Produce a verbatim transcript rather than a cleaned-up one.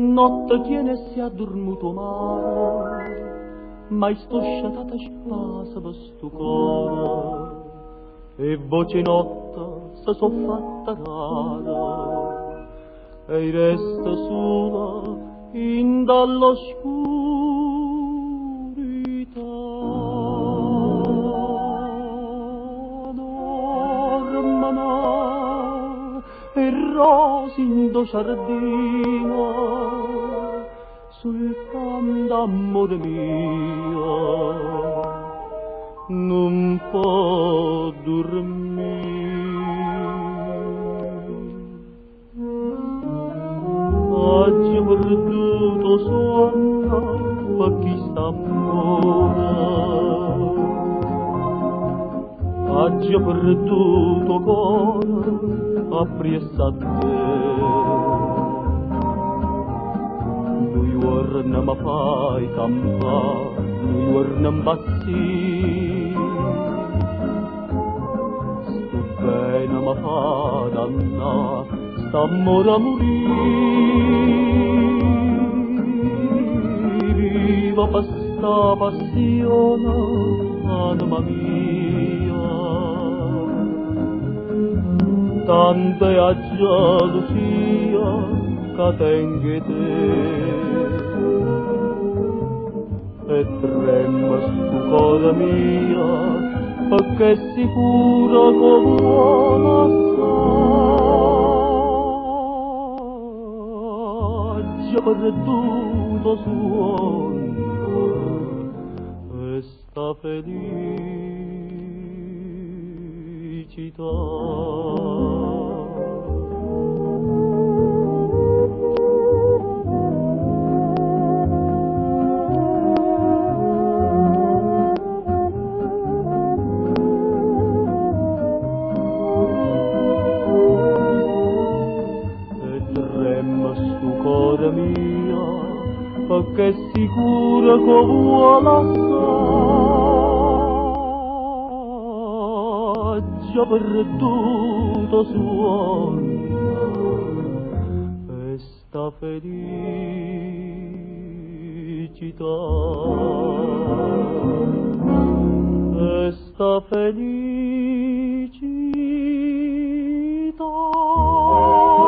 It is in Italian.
notte tiene si ha dormito male, mai sto sciatata spasa per sto cuore, e voce notte se so fatta rara, e resta sola in dall'oscurità. Dormano e rosi in do giardino, sul pan d'amore mio non può dormire. Oggi ho perduto sonno per chi sta ancora, oggi ho perduto cuore appresso a te. Noi giorni mi fai campare, noi giorni impazzire, sto bene mi fa dannare, st'amore a morire. Viva per sta passione, anima mia, tanta è la gelosia che tengo te, e trema sto cuore mio, perché è sicuro che vuole assai. Oggi ho perduto sonno e sta felicità. Cuore mio, perché è sicuro che vuole assai. Oggi ho perduto sonno e sta felicità, e sta felicità.